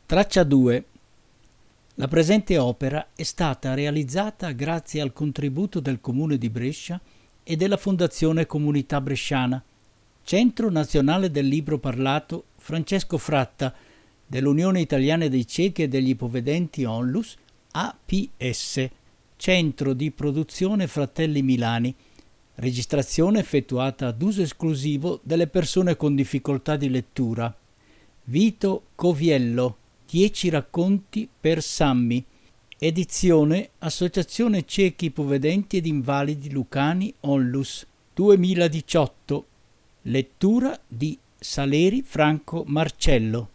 Traccia 2. La presente opera è stata realizzata grazie al contributo del Comune di Brescia e della Fondazione Comunità Bresciana, Centro Nazionale del Libro Parlato Francesco Fratta, dell'Unione Italiana dei Ciechi e degli Ipovedenti Onlus, APS, Centro di Produzione Fratelli Milani, registrazione effettuata ad uso esclusivo delle persone con difficoltà di lettura. Vito Coviello, 10 racconti per Sammi, edizione Associazione Ciechi Ipovedenti ed Invalidi Lucani Onlus, 2018, lettura di Saleri Franco Marcello.